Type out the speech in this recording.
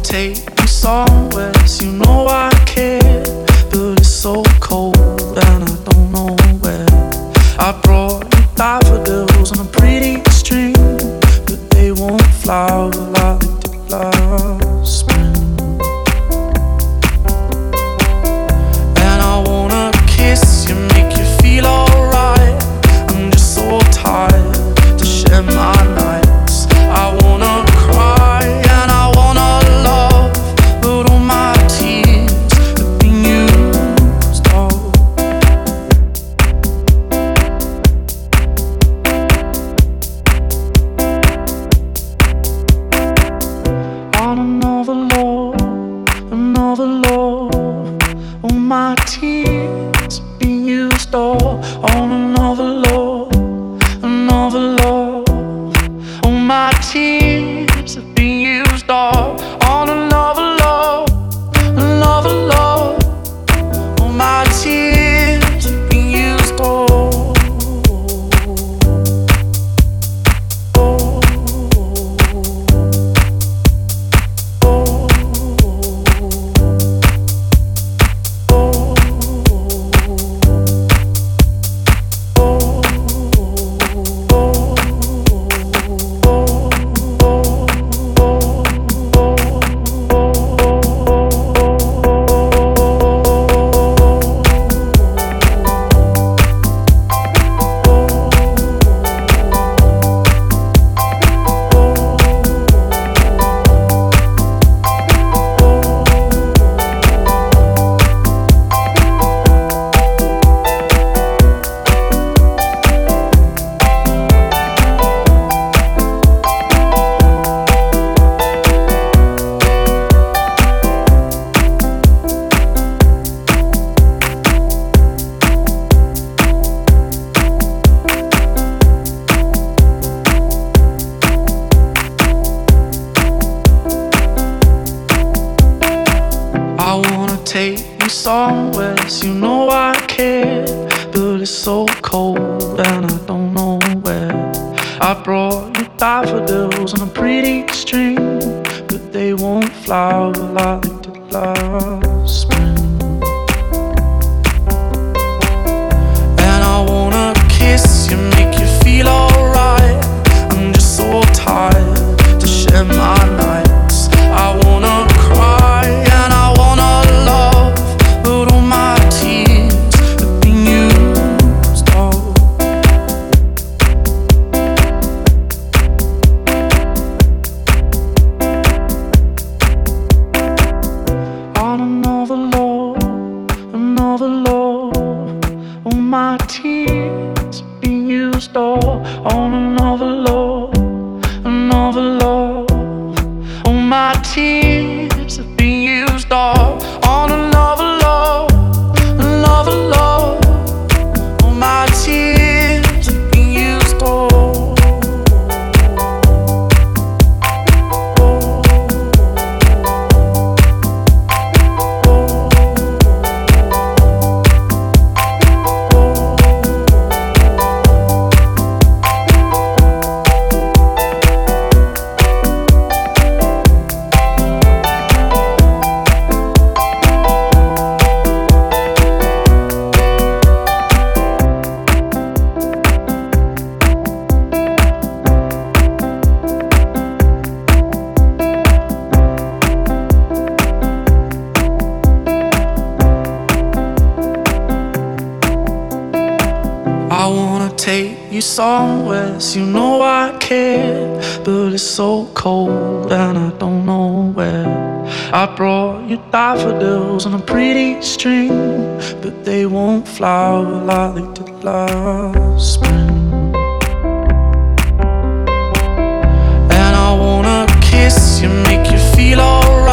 take you somewhere, so you know I care, but it's so cold and I don't know where. I brought you daffodils on a pretty string, but they won't flower like they did last spring. And I wanna kiss you, make you feel alright. I'm just so tired to share my nights. I wanna cry and I wanna love, but all my tears have been used up on another love, another love. All my tears have been used up on another love, another love. All my tears have been used up on another love, another love. All my tears have been used up. I wanna take you somewhere, so you know I care, but it's so cold and I don't know where. I brought you daffodils on a pretty string, but they won't flower like they did last spring. And I wanna kiss you, make you feel alright. I'm just so tired to share my nights. I wanna cry and I wanna love, but all my tears have been used up on another love, another love. All my tears have been used up on another love, another love. All my tears have been used up on another love, another love. All my tears have been used up. I wanna take you somewhere, so you know I care, but it's so cold and I don't know where. I brought you daffodils on a pretty string, but they won't flower like they did last spring. And I wanna kiss you, make you feel alright.